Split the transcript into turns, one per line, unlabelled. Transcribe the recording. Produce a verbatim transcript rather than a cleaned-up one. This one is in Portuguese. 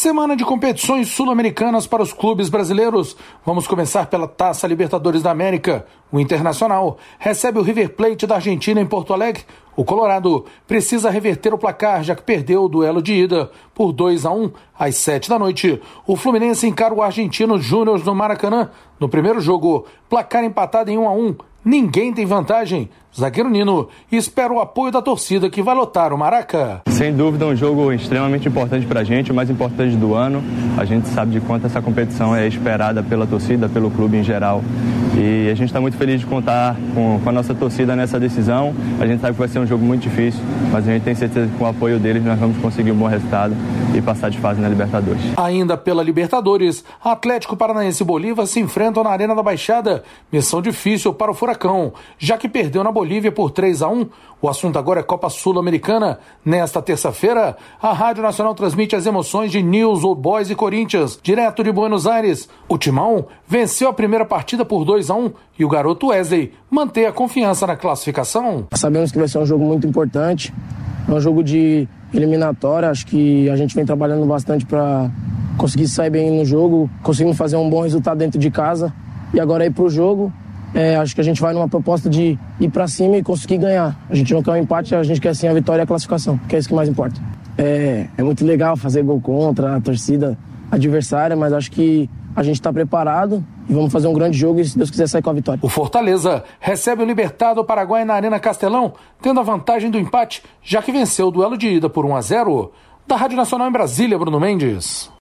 Semana de competições sul-americanas para os clubes brasileiros. Vamos começar pela Taça Libertadores da América. O Internacional recebe o River Plate da Argentina em Porto Alegre. O Colorado precisa reverter o placar, já que perdeu o duelo de ida por dois a um às sete da noite. O Fluminense encara o Argentino Júnior no Maracanã. No primeiro jogo, placar empatado em um a um. Ninguém tem vantagem. Zagueiro Nino espera o apoio da torcida que vai lotar o Maraca.
Sem dúvida, um jogo extremamente importante para a gente, o mais importante do ano. A gente sabe de quanto essa competição é esperada pela torcida, pelo clube em geral. E a gente está muito feliz de contar com, com a nossa torcida nessa decisão. A gente sabe que vai ser um jogo muito difícil, mas a gente tem certeza que com o apoio deles nós vamos conseguir um bom resultado e passar de fase na Libertadores.
Ainda pela Libertadores, Atlético Paranaense e Bolívar se enfrentam na Arena da Baixada. Missão difícil para o Furacão, já que perdeu na Bolívia por três a um. O assunto agora é Copa Sul-Americana. Nesta terça-feira, a Rádio Nacional transmite as emoções de News Old Boys e Corinthians, direto de Buenos Aires. O Timão venceu a primeira partida por dois a um e o garoto Wesley mantém a confiança na classificação.
Sabemos que vai ser um jogo muito importante, é um jogo de eliminatória. Acho que a gente vem trabalhando bastante para conseguir sair bem no jogo, conseguimos fazer um bom resultado dentro de casa e agora ir para o jogo. É, acho que a gente vai numa proposta de ir para cima e conseguir ganhar. A gente não quer um empate, a gente quer sim a vitória e a classificação, que é isso que mais importa. É, é muito legal fazer gol contra a torcida adversária, mas acho que a gente está preparado e vamos fazer um grande jogo e, se Deus quiser, sair com a vitória.
O Fortaleza recebe o Libertad do Paraguai na Arena Castelão, tendo a vantagem do empate, já que venceu o duelo de ida por um a zero. Da Rádio Nacional em Brasília, Bruno Mendes.